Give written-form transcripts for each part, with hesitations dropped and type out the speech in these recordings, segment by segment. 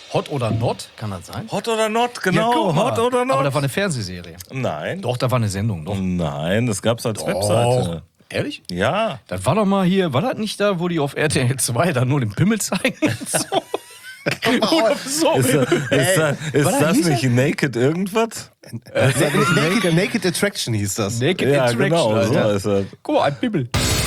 Hot oder Not, kann das sein? Hot oder Not, Ja, genau. guck mal. Hot oder Not. Aber das war eine Fernsehserie. Nein. Doch, da war eine Sendung, doch. Nein, das gab's als Doch. Webseite. Ehrlich? Ja. Das war doch mal hier, war das nicht da, wo die auf RTL 2 dann nur den Pimmel zeigen? So. Oder so. Ist das hieß nicht Naked irgendwas? Naked Attraction hieß das. Naked Ja, Attraction, genau, Alter. so ist das. Guck mal, ein Pimmel.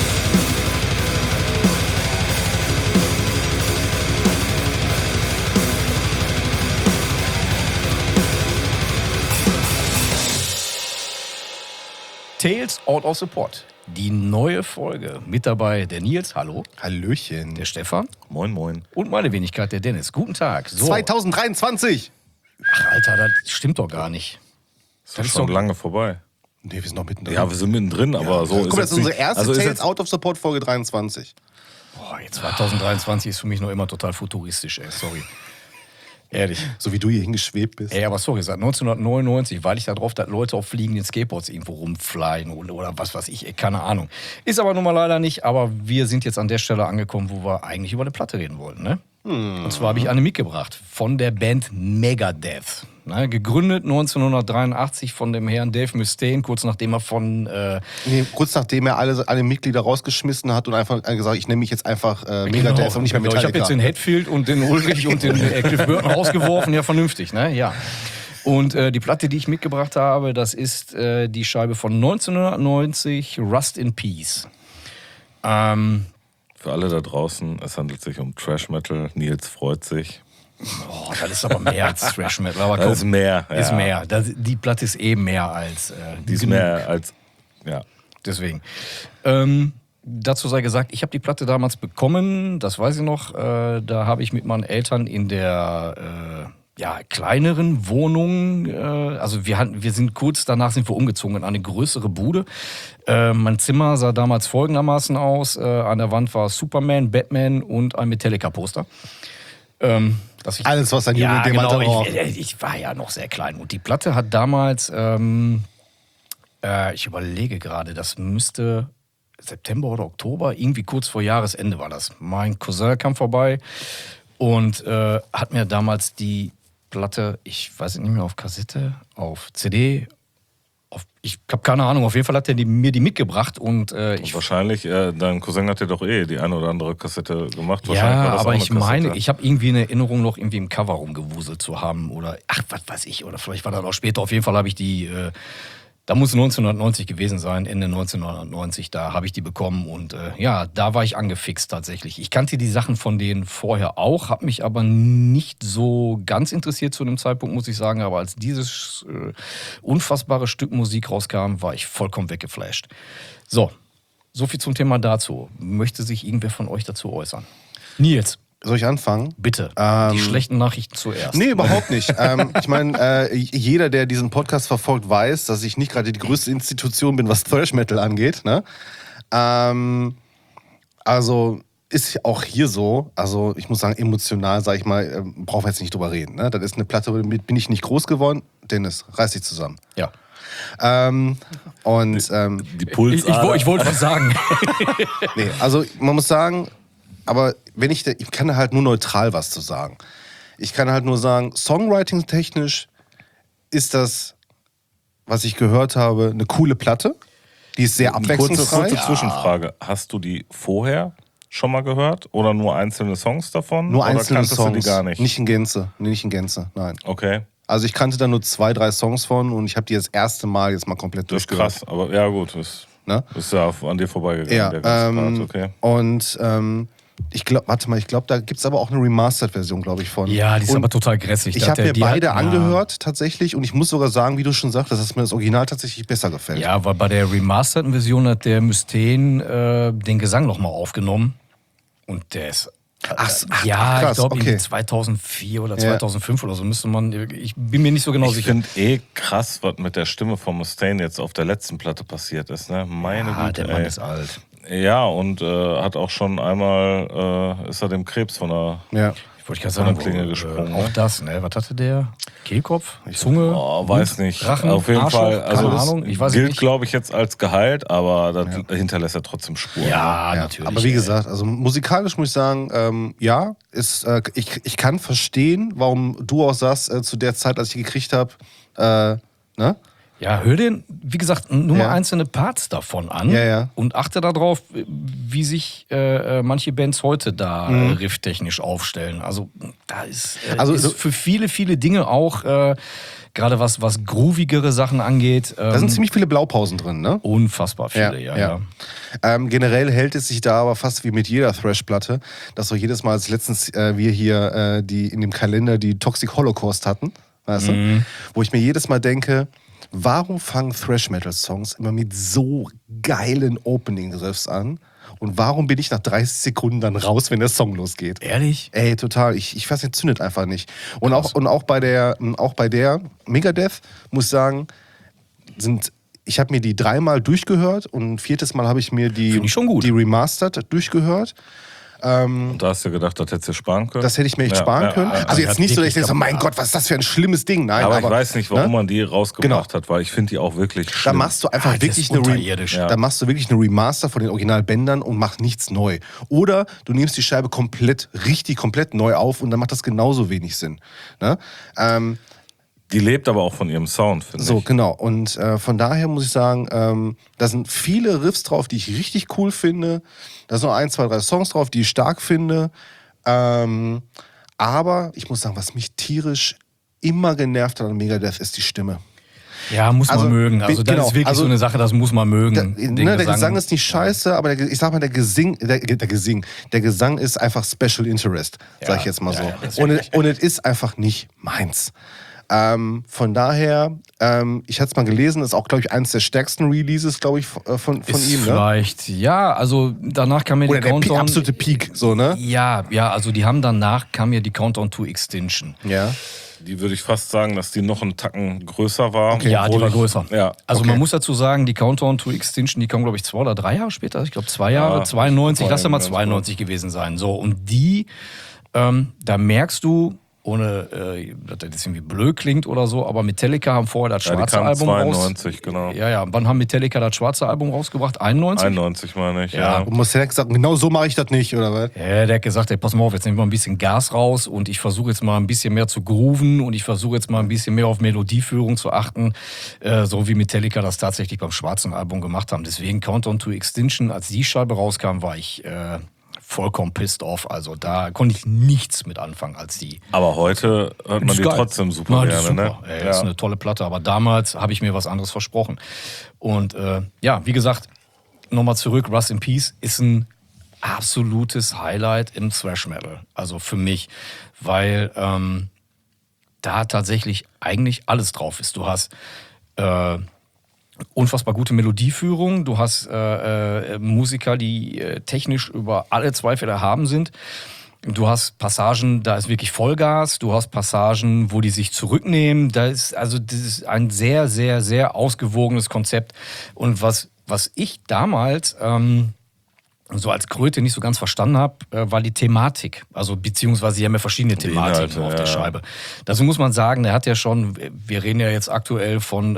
Tales Out of Support. Die neue Folge. Mit dabei der Nils, hallo. Hallöchen. Der Stefan. Moin, moin. Und meine Wenigkeit, der Dennis. Guten Tag. So. 2023. Ach, Alter, das stimmt doch gar nicht. Das ist schon lange vorbei. Nee, wir sind noch mittendrin. Ja, wir sind mittendrin, aber so Guck mal, das ist unsere erste ist Tales jetzt, Out of Support Folge 23. Boah, jetzt 2023 ist für mich noch immer total futuristisch, ey. Sorry. Ehrlich. So wie du hier hingeschwebt bist. Ey, aber sorry, seit 1999, weil ich da drauf, dass Leute auf fliegenden Skateboards irgendwo rumflyen oder was weiß ich, ey, keine Ahnung. Ist aber nun mal leider nicht, aber wir sind jetzt an der Stelle angekommen, wo wir eigentlich über eine Platte reden wollten, ne? Und zwar habe ich eine mitgebracht von der Band Megadeth. Ne? Gegründet 1983 von dem Herrn Dave Mustaine, kurz nachdem er von... Kurz nachdem er alle Mitglieder rausgeschmissen hat und einfach gesagt, ich nehme mich jetzt einfach Megadeth und nicht mehr genau. Ich habe Metallica. jetzt den Hetfield und den Ulrich und den Cliff Burton rausgeworfen, ja vernünftig, ne? Ja. Und die Platte, die ich mitgebracht habe, das ist die Scheibe von 1990, Rust in Peace. für alle da draußen, es handelt sich um Trash Metal. Nils freut sich. Oh, das ist aber mehr als Thrash Metal. Aber Das ist mehr. Ist ja. mehr. Die Platte ist eh mehr als... Die ist mehr als, ja. Deswegen. Dazu sei gesagt, ich habe die Platte damals bekommen, das weiß ich noch, da habe ich mit meinen Eltern in der kleineren Wohnung, also wir sind kurz danach sind wir umgezogen in eine größere Bude. Mein Zimmer sah damals folgendermaßen aus, an der Wand war Superman, Batman und ein Metallica-Poster. Alles, was ein Junge in dem Alter braucht. Ich war ja noch sehr klein und die Platte hat damals, ich überlege gerade, das müsste September oder Oktober, irgendwie kurz vor Jahresende war das. Mein Cousin kam vorbei und hat mir damals die Platte, ich weiß nicht mehr, auf Kassette, auf CD, ich habe keine Ahnung, auf jeden Fall hat er mir die mitgebracht und Und wahrscheinlich, dein Cousin hat dir doch die eine oder andere Kassette gemacht. Wahrscheinlich ja, war das aber auch eine ich meine, Kassette. ich habe irgendwie eine Erinnerung noch irgendwie im Cover rumgewuselt zu haben oder ach, was weiß ich, oder vielleicht war das auch später. Auf jeden Fall habe ich die, da muss 1990 gewesen sein, Ende 1990, da habe ich die bekommen und da war ich angefixt tatsächlich. Ich kannte die Sachen von denen vorher auch, habe mich aber nicht so ganz interessiert zu dem Zeitpunkt, muss ich sagen, aber als dieses unfassbare Stück Musik rauskam, war ich vollkommen weggeflasht. So viel zum Thema dazu. Möchte sich irgendwer von euch dazu äußern? Nils. Soll ich anfangen? Bitte, die schlechten Nachrichten zuerst. Nee, überhaupt nicht. Ich meine, jeder, der diesen Podcast verfolgt, weiß, dass ich nicht gerade die größte Institution bin, was Thrash Metal angeht. Ne? Also ist auch hier so. Also ich muss sagen, emotional, sag ich mal, brauchen wir jetzt nicht drüber reden. Ne? Das ist eine Platte, damit bin ich nicht groß geworden. Dennis, reiß dich zusammen. Ja. Die Pulsader. Ich wollte was sagen. Nee, also man muss sagen, aber ich kann halt nur neutral was zu sagen. Ich kann halt nur sagen, Songwriting-technisch ist das, was ich gehört habe, eine coole Platte. Die ist sehr abwechslungsreich. Kurze Zwischenfrage. Hast du die vorher schon mal gehört oder nur einzelne Songs davon? Nur oder einzelne kanntest Songs. du die gar nicht? Nicht in Gänze. Nee, nicht in Gänze, nein. Okay, Also ich kannte da nur 2, 3 Songs von und ich habe die das erste Mal jetzt mal komplett das ist durchgehört. krass. Aber ja gut, das Ne? ist ja an dir vorbeigegangen, Ja, der ganze Part. Okay. und ich glaube, da gibt es aber auch eine Remastered-Version, glaube ich, von. Ja, die ist Und aber total grässlich. ich habe mir beide angehört, tatsächlich, und ich muss sogar sagen, wie du schon sagtest, dass mir das Original tatsächlich besser gefällt. Ja, weil bei der remasterten Version hat der Mustaine den Gesang nochmal aufgenommen. Und der ist... Krass, ich glaube okay. 2004 oder 2005 oder so müsste man... Ich bin mir nicht so genau Ich sicher. finde krass, was mit der Stimme von Mustaine jetzt auf der letzten Platte passiert ist. Ne? Meine Güte, der Mann ist alt. Ja, und hat auch schon einmal, ist er dem Krebs von der... Ja. Wollte ich gerade von sagen, der Klinge gesprungen. auch das, ne? Was hatte der? Kehlkopf? Zunge? Weiß nicht. Rachen? Auf jeden Arschloch? Fall. Also Keine das Ahnung, ich weiß gilt, nicht. glaube ich, jetzt als Gehalt, aber das hinterlässt ja trotzdem Spuren. Ja, Ja, natürlich. aber wie gesagt, also musikalisch muss ich sagen, ja, ich kann verstehen, warum du auch sagst, zu der Zeit, als ich gekriegt habe, ne? Ja, hör dir, wie gesagt, nur mal Ja. einzelne Parts davon an Ja. und achte darauf, wie sich manche Bands heute da rifftechnisch aufstellen. Also da ist, ist für viele, viele Dinge auch, gerade was groovigere Sachen angeht, Da sind ziemlich viele Blaupausen drin, ne? unfassbar viele, ja. Generell hält es sich da aber fast wie mit jeder Thrash-Platte, dass so jedes Mal, als letztens wir hier in dem Kalender die Toxic Holocaust hatten, weißt du? Wo ich mir jedes Mal denke, warum fangen Thrash-Metal-Songs immer mit so geilen Opening-Riffs an? Und warum bin ich nach 30 Sekunden dann raus, wenn der Song losgeht? Ehrlich? Ey, total. Ich weiß nicht, zündet einfach nicht. Und auch bei der Megadeth, muss ich sagen, ich habe mir die 3-mal durchgehört und ein 4. Mal habe ich mir Finde ich schon gut. die Remastered durchgehört. Und da hast du gedacht, das hättest du sparen können? Das hätte ich mir echt sparen können. Also jetzt hat nicht so, dass ich wirklich denke, mein Gott, was ist das für ein schlimmes Ding? Nein, aber ich weiß nicht, warum ne? man die rausgebracht hat, weil ich finde die auch wirklich Da schlimm. machst du einfach das wirklich ist unterirdisch. Da machst du wirklich eine Remaster von den Originalbändern und mach nichts neu. Oder du nimmst die Scheibe komplett neu auf und dann macht das genauso wenig Sinn. Ne? Die lebt aber auch von ihrem Sound, finde So, ich. genau. Und von daher muss ich sagen, da sind viele Riffs drauf, die ich richtig cool finde. Da sind noch 1, 2, 3 Songs drauf, die ich stark finde. Aber ich muss sagen, was mich tierisch immer genervt hat an Megadeth, ist die Stimme. Ja, muss man mögen. Also das ist wirklich so eine Sache, das muss man mögen. Der Gesang ist nicht scheiße, aber ich sag mal, der Gesang ist einfach Special Interest, sag ich jetzt mal so. ja, das ist Und es ist einfach nicht meins. Von daher, ich hatte es mal gelesen, ist auch, glaube ich, eines der stärksten Releases, glaube ich, von ist ihm. Ne? Vielleicht, ja, also danach kam ja Oder die der Countdown. absolute Peak, so, ne? Ja, also danach kam ja die Countdown to Extinction. Ja. Die würde ich fast sagen, dass die noch einen Tacken größer war. Ja, die war größer. Ja. Also man muss dazu sagen, die Countdown to Extinction, die kam, glaube ich, 2 oder 3 Jahre später. Ich glaube 2 Jahre, 92, lass ja mal 92 gewesen sein. So, und die, da merkst du, ohne, dass das jetzt irgendwie blöd klingt oder so, aber Metallica haben vorher das schwarze Album 92, genau. Ja, wann haben Metallica das schwarze Album rausgebracht? 91? 91 meine ich, Ja. Und muss ja gesagt, genau so mache ich das nicht, oder was? Ja, der hat gesagt, ey, pass mal auf, jetzt nehmen wir ein bisschen Gas raus und ich versuche jetzt mal ein bisschen mehr zu grooven und ich versuche jetzt mal ein bisschen mehr auf Melodieführung zu achten, so wie Metallica das tatsächlich beim schwarzen Album gemacht haben. Deswegen Countdown to Extinction, als die Scheibe rauskam, war ich vollkommen pissed off. Also da konnte ich nichts mit anfangen als die. Aber heute hört man Ist die geil. trotzdem super Na, die ist gerne. super. Ne? Ey, ist eine tolle Platte, aber damals habe ich mir was anderes versprochen. Und ja, wie gesagt, nochmal zurück, Rust in Peace ist ein absolutes Highlight im Thrash Metal. Also für mich, weil da tatsächlich eigentlich alles drauf ist. Du hast unfassbar gute Melodieführung, du hast Musiker, die technisch über alle Zweifel erhaben sind. Du hast Passagen, da ist wirklich Vollgas. Du hast Passagen, wo die sich zurücknehmen. Das ist ein sehr, sehr, sehr ausgewogenes Konzept. Und was ich damals so als Kröte nicht so ganz verstanden habe, war die Thematik. Also beziehungsweise sie haben ja verschiedene Thematiken Inhalte, auf der ja. Scheibe. Dazu muss man sagen, der hat ja schon, wir reden ja jetzt aktuell von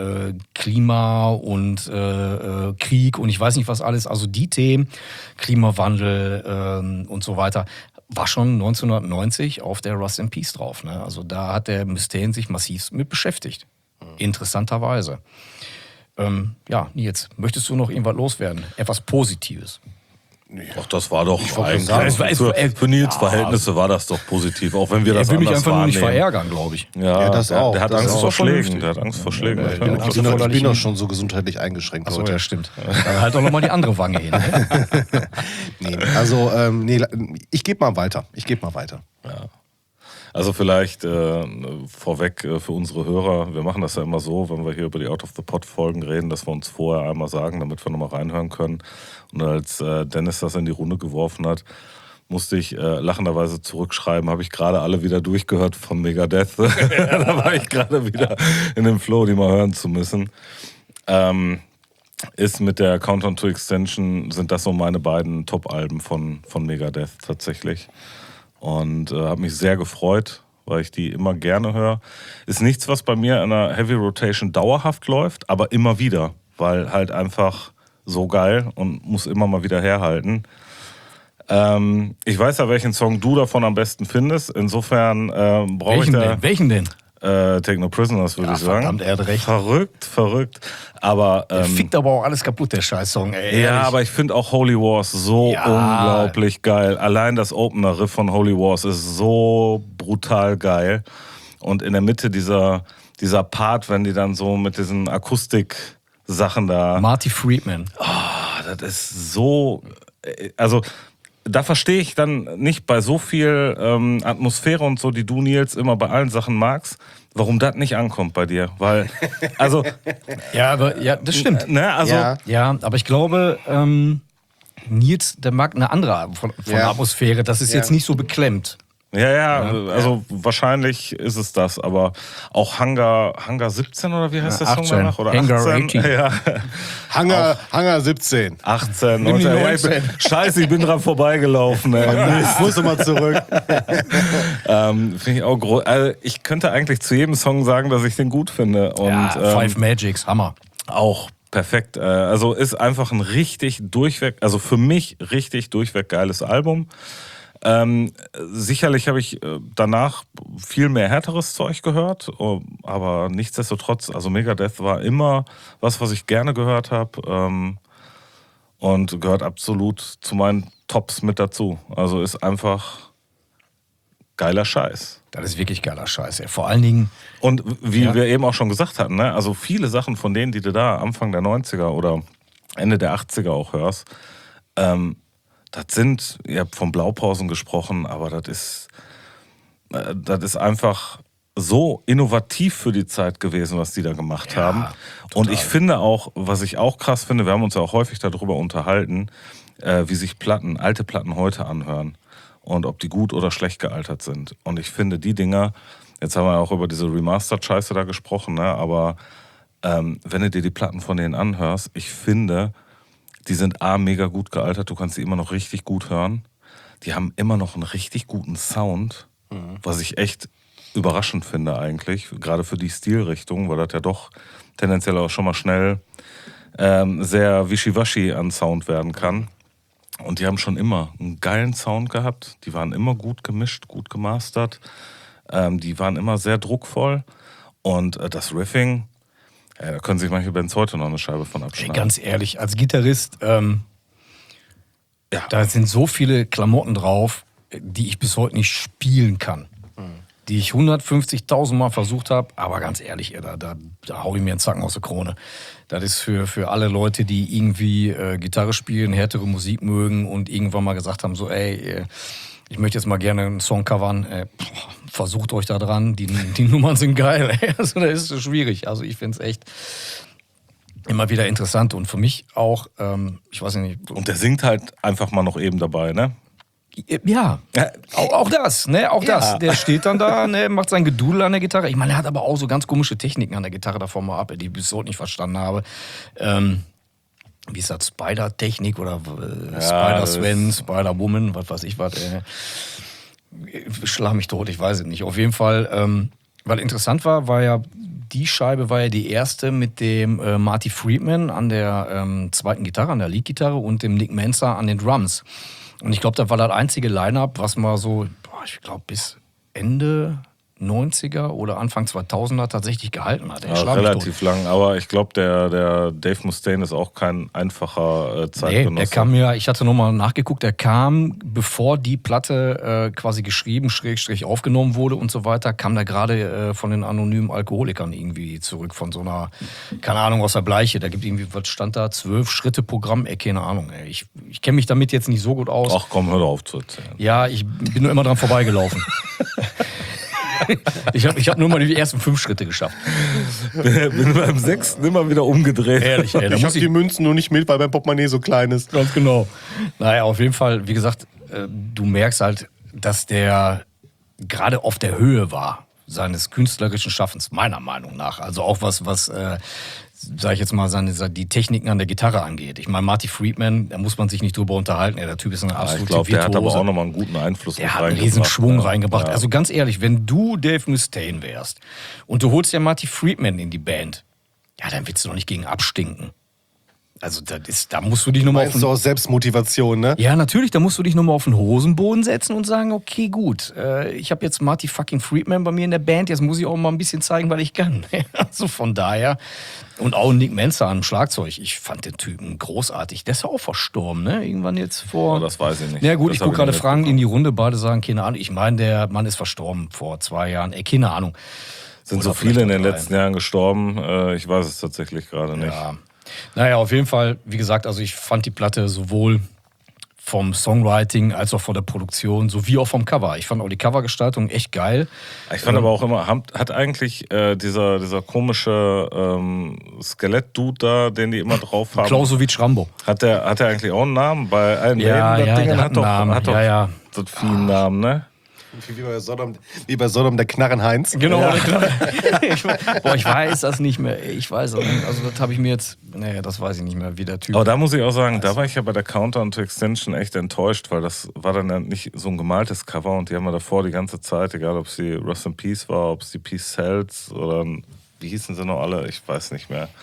Klima und Krieg und ich weiß nicht was alles, also die Themen, Klimawandel und so weiter, war schon 1990 auf der Rust in Peace drauf. Ne? Also da hat der Mustaine sich massiv mit beschäftigt. Interessanterweise. Ja, Nils, möchtest du noch irgendwas loswerden? Etwas Positives. Ach, das war doch eigentlich sagen, für Nils Verhältnisse war das doch positiv, auch wenn wir das Er will mich anders einfach nur nicht wahrnehmen. verärgern, glaube ich. Ja, das auch. Der hat Das Angst ist vor auch Schlägen. vernünftig. Der hat Angst vor Schlägen. Ja, Ja, ja, Ich bin doch schon so gesundheitlich eingeschränkt, Achso, Leute. ja, stimmt. Dann halt doch nochmal die andere Wange hin. Ne? Nee, also, ich gebe mal weiter. Also vielleicht vorweg für unsere Hörer, wir machen das ja immer so, wenn wir hier über die Out of the Pod Folgen reden, dass wir uns vorher einmal sagen, damit wir nochmal reinhören können. Und als Dennis das in die Runde geworfen hat, musste ich lachenderweise zurückschreiben, habe ich gerade alle wieder durchgehört von Megadeth. Da war ich gerade wieder in dem Flow, die mal hören zu müssen. Ist mit der Countdown to Extinction, sind das so meine beiden Top-Alben von Megadeth tatsächlich. Und habe mich sehr gefreut, weil ich die immer gerne höre. Ist nichts, was bei mir in einer Heavy Rotation dauerhaft läuft, aber immer wieder, weil halt einfach so geil und muss immer mal wieder herhalten. Ich weiß ja, welchen Song du davon am besten findest. Insofern brauche ich da... Welchen denn? Take No Prisoners, würde ich sagen. Verdammt, er hat recht. Verrückt. Aber, Der fickt aber auch alles kaputt, der Scheiß-Song. Ey, ja, aber ich finde auch Holy Wars so unglaublich geil. Allein das Opener-Riff von Holy Wars ist so brutal geil. Und in der Mitte dieser Part, wenn die dann so mit diesen Akustik-Sachen da... Marty Friedman. Oh, das ist so... Also... Da verstehe ich dann nicht bei so viel Atmosphäre und so, die du, Nils, immer bei allen Sachen magst, warum das nicht ankommt bei dir. Weil, also... Ja, das stimmt. Ne, also, ja, aber ich glaube, Nils, der mag eine andere Art von Atmosphäre. Das ist jetzt nicht so beklemmt. Ja, also wahrscheinlich ist es das, aber auch Hangar 17 oder wie heißt der Song danach? Oder Hangar 18? 18. Ja. Hangar 17. 18, Nimm die 19. 19. Scheiße, ich bin dran vorbeigelaufen. Ich muss immer zurück. Finde ich auch groß. Also ich könnte eigentlich zu jedem Song sagen, dass ich den gut finde. Und, Five Magics, Hammer. Auch perfekt. Also ist einfach ein richtig durchweg, also für mich richtig durchweg geiles Album. Sicherlich habe ich danach viel mehr härteres Zeug gehört, aber nichtsdestotrotz, also Megadeth war immer was ich gerne gehört habe und gehört absolut zu meinen Tops mit dazu. Also ist einfach geiler Scheiß. Das ist wirklich geiler Scheiß, ey. Vor allen Dingen... Und wie wir eben auch schon gesagt hatten, ne? Also viele Sachen von denen, die du da Anfang der 90er oder Ende der 80er auch hörst, das sind, ihr habt von Blaupausen gesprochen, aber das ist einfach so innovativ für die Zeit gewesen, was die da gemacht haben. Total. Und ich finde auch, was ich auch krass finde, wir haben uns ja auch häufig darüber unterhalten, wie sich alte Platten heute anhören und ob die gut oder schlecht gealtert sind. Und ich finde die Dinger, jetzt haben wir auch über diese Remastered-Scheiße da gesprochen, ne? Aber wenn du dir die Platten von denen anhörst, ich finde... Die sind mega gut gealtert, du kannst sie immer noch richtig gut hören. Die haben immer noch einen richtig guten Sound, was ich echt überraschend finde eigentlich, gerade für die Stilrichtung, weil das ja doch tendenziell auch schon mal schnell sehr wischiwaschi an Sound werden kann. Und die haben schon immer einen geilen Sound gehabt, die waren immer gut gemischt, gut gemastert, die waren immer sehr druckvoll und das Riffing... Ja, da können sich manche Bands heute noch eine Scheibe von abschneiden. Ey, ganz ehrlich, als Gitarrist, da sind so viele Klamotten drauf, die ich bis heute nicht spielen kann. Die ich 150.000 Mal versucht habe, aber ganz ehrlich, da hau ich mir einen Zacken aus der Krone. Das ist für alle Leute, die irgendwie Gitarre spielen, härtere Musik mögen und irgendwann mal gesagt haben, so ich möchte jetzt mal gerne einen Song covern. Versucht euch da dran. Die Nummern sind geil. Also das ist schwierig. Also ich finde es echt immer wieder interessant. Und für mich auch, ich weiß nicht. Und der singt halt einfach mal noch eben dabei, ne? Ja, auch das, ne? Auch das. Der steht dann da, ne? Macht sein Gedudel an der Gitarre. Ich meine, er hat aber auch so ganz komische Techniken an der Gitarre davor mal ab, die ich bis heute nicht verstanden habe. Wie ist das, Spider-Technik oder Spider-Sven, Spider-Woman, was weiß ich was. Schlag mich tot, ich weiß es nicht. Auf jeden Fall, weil interessant war ja, die Scheibe war ja die erste mit dem Marty Friedman an der zweiten Gitarre, an der Lead-Gitarre und dem Nick Menza an den Drums. Und ich glaube, das war das einzige Line-Up, was mal so, ich glaube, bis Ende 90er oder Anfang 2000er tatsächlich gehalten hat. Relativ lang, aber ich glaube, der Dave Mustaine ist auch kein einfacher Zeitgenosse. Nee, der kam ja, ich hatte nochmal nachgeguckt, der kam, bevor die Platte quasi geschrieben, / aufgenommen wurde und so weiter, kam der gerade von den anonymen Alkoholikern irgendwie zurück, von so einer, keine Ahnung, aus der Bleiche. Da gibt irgendwie, was stand da, 12 Schritte Programm, keine Ahnung. Ich kenne mich damit jetzt nicht so gut aus. Ach komm, hör doch auf zu erzählen. Ja, ich bin nur immer dran vorbeigelaufen. Ich hab nur mal die ersten 5 Schritte geschafft. Bin beim 6. immer wieder umgedreht. Ehrlich, ey, Ich hab die Münzen nur nicht mit, weil mein Portemonnaie so klein ist. Ganz genau. Naja, auf jeden Fall, wie gesagt, du merkst halt, dass der gerade auf der Höhe war seines künstlerischen Schaffens, meiner Meinung nach. Also auch was sag ich jetzt mal, die Techniken an der Gitarre angeht. Ich meine, Marty Friedman, da muss man sich nicht drüber unterhalten. Der Typ ist eine absolute Ich glaube, der hat aber Virtuose. auch nochmal einen guten Einfluss Der hat einen riesen Schwung reingebracht. Ja. Also ganz ehrlich, wenn du Dave Mustaine wärst und du holst ja Marty Friedman in die Band, ja, dann willst du doch nicht gegen abstinken. Also da musst du dich nochmal Meinst du aus Selbstmotivation, ne? Ja, natürlich, da musst du dich nochmal auf den Hosenboden setzen und sagen, okay, gut, ich habe jetzt Marty fucking Friedman bei mir in der Band, jetzt muss ich auch mal ein bisschen zeigen, weil ich kann. Also von daher, und auch Nick Menza am Schlagzeug, ich fand den Typen großartig. Der ist ja auch verstorben, ne? Irgendwann jetzt vor... Oh, das weiß ich nicht. Ja gut, das ich gucke gerade Fragen in die Runde, beide sagen, keine Ahnung. Ich meine, der Mann ist verstorben vor 2 Jahren, keine Ahnung. Sind Oder so viele in den vielleicht letzten Jahren gestorben, ich weiß es tatsächlich gerade nicht. Ja. Naja, auf jeden Fall, wie gesagt, also ich fand die Platte sowohl vom Songwriting als auch von der Produktion, sowie auch vom Cover. Ich fand auch die Covergestaltung echt geil. Ich fand aber auch immer, hat eigentlich dieser komische Skelett-Dude da, den die immer drauf haben, Clausewitz Rambo. hat der eigentlich auch einen Namen? Bei allen Ja, Läden, das ja, Ding der hat hat doch, einen Namen. hat doch Ja. so vielen Namen, ne? Wie bei Sodom der Knarren Heinz. Genau, ja. Ich weiß das nicht mehr. Ich weiß das nicht. Also das habe ich mir jetzt, das weiß ich nicht mehr, wie der Typ. Aber da muss ich auch sagen, da war ich ja bei der Countdown to Extension echt enttäuscht, weil das war dann ja nicht so ein gemaltes Cover und die haben ja davor die ganze Zeit, egal ob es die Rust in Peace war, ob es die Peace Cells oder wie hießen sie noch alle, ich weiß nicht mehr.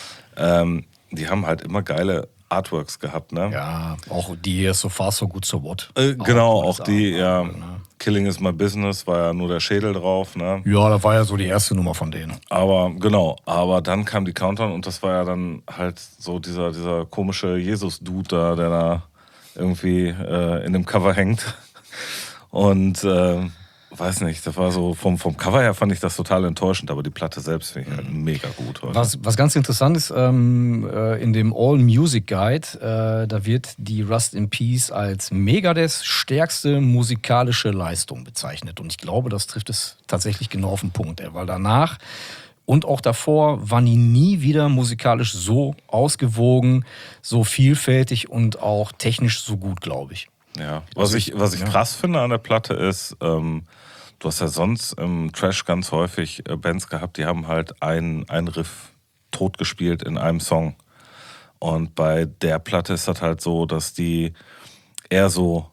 Die haben halt immer geile Artworks gehabt, ne? Ja, auch die hier So Far So Good So What. Genau, auch die, ja. Ne? Killing is my business, war ja nur der Schädel drauf, ne? Ja, das war ja so die erste Nummer von denen. Aber dann kam die Countdown und das war ja dann halt so dieser komische Jesus-Dude da, der da irgendwie in dem Cover hängt. Und weiß nicht, das war so, vom Cover her fand ich das total enttäuschend, aber die Platte selbst finde ich halt mega gut. Was ganz interessant ist, in dem All Music Guide, da wird die Rust in Peace als Megadeths stärkste musikalische Leistung bezeichnet. Und ich glaube, das trifft es tatsächlich genau auf den Punkt, weil danach und auch davor waren die nie wieder musikalisch so ausgewogen, so vielfältig und auch technisch so gut, glaube ich. Ja, was ich krass finde an der Platte ist, du hast ja sonst im Trash ganz häufig Bands gehabt, die haben halt einen Riff totgespielt in einem Song. Und bei der Platte ist das halt so, dass die eher so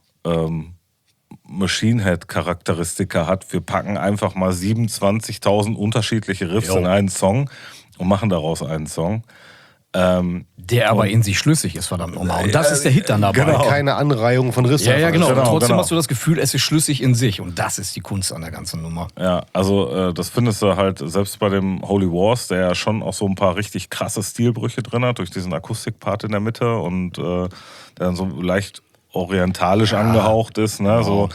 Machine Head-Charakteristika hat. Wir packen einfach mal 27.000 unterschiedliche Riffs in einen Song und machen daraus einen Song. Der aber in sich schlüssig ist, verdammt nochmal. Und das ist der Hit dann dabei. Genau. Keine Anreihung von Rissen. Ja, genau. Genau, Und trotzdem genau. hast du das Gefühl, es ist schlüssig in sich. Und das ist die Kunst an der ganzen Nummer. Ja, also das findest du halt selbst bei dem Holy Wars, der ja schon auch so ein paar richtig krasse Stilbrüche drin hat, durch diesen Akustikpart in der Mitte und der dann so leicht orientalisch angehaucht ist. Ne? So,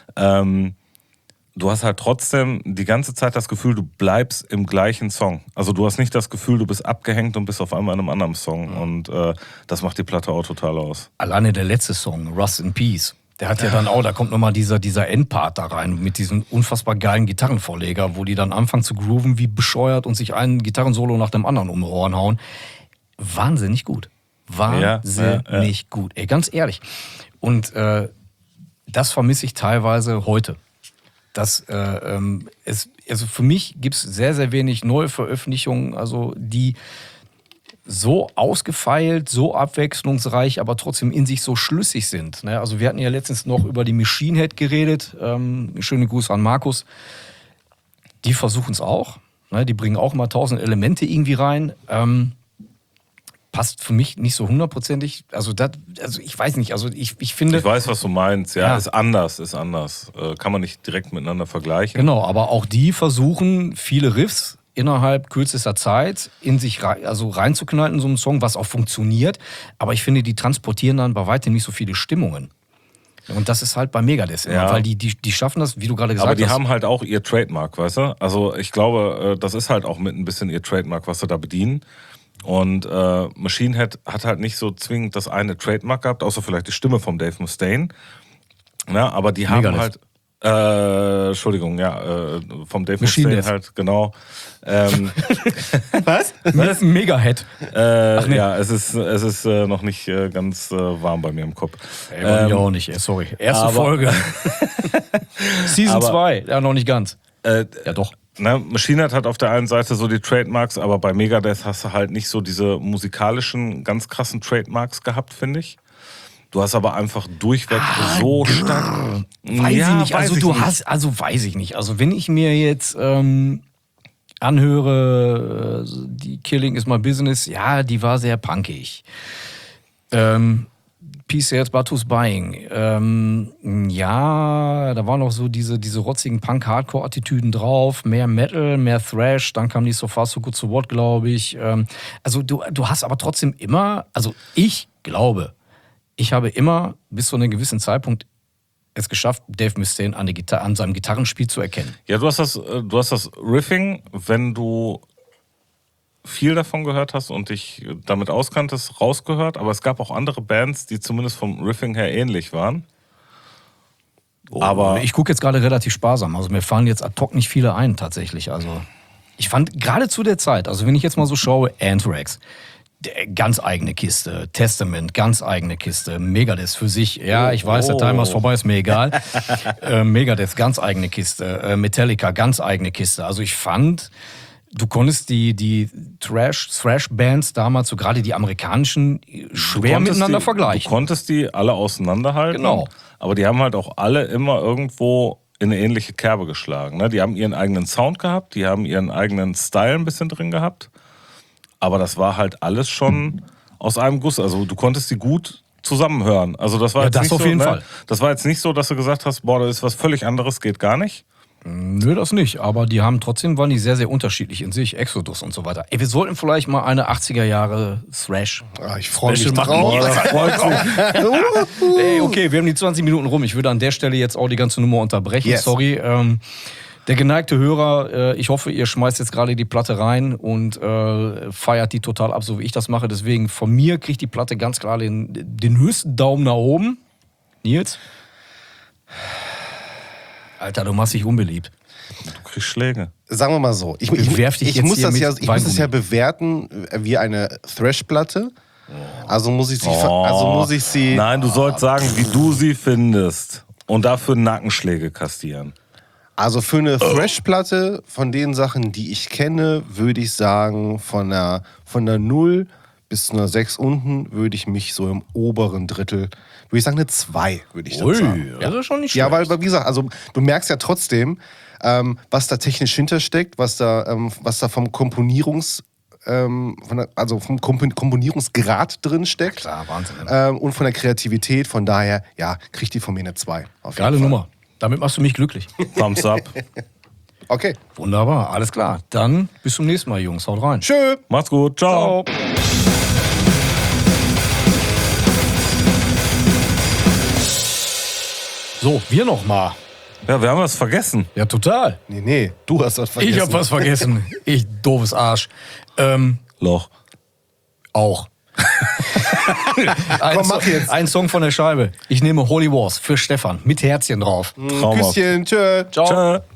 du hast halt trotzdem die ganze Zeit das Gefühl, du bleibst im gleichen Song. Also du hast nicht das Gefühl, du bist abgehängt und bist auf einmal in einem anderen Song. Und das macht die Platte auch total aus. Alleine der letzte Song, Rust in Peace, der hat ja dann auch, da kommt nochmal dieser Endpart da rein mit diesem unfassbar geilen Gitarrenvorleger, wo die dann anfangen zu grooven wie bescheuert und sich ein Gitarrensolo nach dem anderen um die Ohren hauen. Wahnsinnig gut. Wahnsinnig gut. Ey, ganz ehrlich. Und das vermisse ich teilweise heute. Also für mich gibt es sehr, sehr wenig neue Veröffentlichungen, also die so ausgefeilt, so abwechslungsreich, aber trotzdem in sich so schlüssig sind. Ne? Also wir hatten ja letztens noch über die Machine Head geredet. Schöne Grüße an Markus. Die versuchen es auch. Ne? Die bringen auch mal 1000 Elemente irgendwie rein. Passt für mich nicht so hundertprozentig. Also ich weiß nicht. Also ich finde. Ich weiß, was du meinst. Ja, ist anders. Kann man nicht direkt miteinander vergleichen. Genau, aber auch die versuchen, viele Riffs innerhalb kürzester Zeit in sich reinzuknallen in so einen Song, was auch funktioniert. Aber ich finde, die transportieren dann bei weitem nicht so viele Stimmungen. Und das ist halt bei Megadeth immer, weil die schaffen das, wie du gerade gesagt hast. Aber die haben halt auch ihr Trademark, weißt du? Also ich glaube, das ist halt auch mit ein bisschen ihr Trademark, was sie da bedienen. Und Machine Head hat halt nicht so zwingend das eine Trademark gehabt, außer vielleicht die Stimme vom Dave Mustaine. Ja, aber die haben Megadeth. halt... Entschuldigung, vom Dave Mustaine halt, genau. Was? Mega-Head. Nee. Ja, es ist noch nicht ganz warm bei mir im Kopf. Ey, auch nicht, sorry. Erste Folge. Season 2, ja, noch nicht ganz. Ja, doch. Machine Head hat auf der einen Seite so die Trademarks, aber bei Megadeth hast du halt nicht so diese musikalischen, ganz krassen Trademarks gehabt, finde ich. Du hast aber einfach durchweg so stark. Weiß ich nicht. Also weiß ich nicht. Also wenn ich mir jetzt anhöre, die Killing is my business, ja, die war sehr punkig. Peace Sales, but who's buying? Ja, da waren noch so diese rotzigen Punk-Hardcore-Attitüden drauf. Mehr Metal, mehr Thrash. Dann kam die So Far So Good So What, glaube ich. Also du hast aber trotzdem immer, also ich glaube, ich habe immer bis zu einem gewissen Zeitpunkt es geschafft, Dave Mustaine an seinem Gitarrenspiel zu erkennen. Ja, du hast das Riffing, wenn du viel davon gehört hast und dich damit auskanntest, rausgehört. Aber es gab auch andere Bands, die zumindest vom Riffing her ähnlich waren. Aber ich gucke jetzt gerade relativ sparsam. Also mir fallen jetzt ad hoc nicht viele ein tatsächlich. Also ich fand gerade zu der Zeit, also wenn ich jetzt mal so schaue, Anthrax, ganz eigene Kiste, Testament, ganz eigene Kiste, Megadeth für sich, ja, ich weiß, der Timer ist vorbei, ist mir egal. Megadeth, ganz eigene Kiste, Metallica, ganz eigene Kiste. Also ich fand, du konntest die Thrash-Bands damals, so gerade die amerikanischen, schwer miteinander vergleichen. Du konntest die alle auseinanderhalten, genau. Aber die haben halt auch alle immer irgendwo in eine ähnliche Kerbe geschlagen. Ne? Die haben ihren eigenen Sound gehabt, die haben ihren eigenen Style ein bisschen drin gehabt. Aber das war halt alles schon aus einem Guss. Also du konntest die gut zusammenhören. Also das war ja, jetzt das nicht auf so, jeden Fall. Das war jetzt nicht so, dass du gesagt hast, boah, das ist was völlig anderes, geht gar nicht. Nö, das nicht. Aber die waren die sehr, sehr unterschiedlich in sich. Exodus und so weiter. Ey, wir sollten vielleicht mal eine 80er Jahre Thrash. Ich freue mich machen. drauf. Ey, okay, wir haben die 20 Minuten rum. Ich würde an der Stelle jetzt auch die ganze Nummer unterbrechen. Yes. Sorry. Der geneigte Hörer, ich hoffe, ihr schmeißt jetzt gerade die Platte rein und feiert die total ab, so wie ich das mache. Deswegen von mir kriegt die Platte ganz klar den höchsten Daumen nach oben. Nils? Alter, du machst dich unbeliebt. Du kriegst Schläge. Sagen wir mal so, ich muss das ja bewerten wie eine Thrash-Platte. Also muss ich sie. Nein, du sollst sagen, wie du sie findest. Und dafür Nackenschläge kastieren. Also für eine Thrash-Platte von den Sachen, die ich kenne, würde ich sagen, von der 0 bis zu einer 6 unten würde ich mich so im oberen Drittel, würde ich sagen, eine 2, würde ich dann sagen. Das ist schon nicht schlecht. Ja, weil, wie gesagt, also du merkst ja trotzdem, was da technisch hintersteckt, was da vom vom Komponierungsgrad drin steckt. Klar, Wahnsinn. Und von der Kreativität, von daher, ja, kriegt die von mir eine 2. Geile Nummer. Damit machst du mich glücklich. Thumbs up. Okay. Wunderbar, alles klar. Dann bis zum nächsten Mal, Jungs. Haut rein. Tschö. Macht's gut. Ciao. Ciao. So, wir noch mal. Ja, wir haben was vergessen. Ja, total. Nee, du hast was vergessen. Ich hab was vergessen. Ich doofes Arsch. Loch. Auch. Komm, mach jetzt. Ein Song von der Scheibe. Ich nehme Holy Wars für Stefan mit Herzchen drauf. Küsschen, tschö. Ciao. Ciao.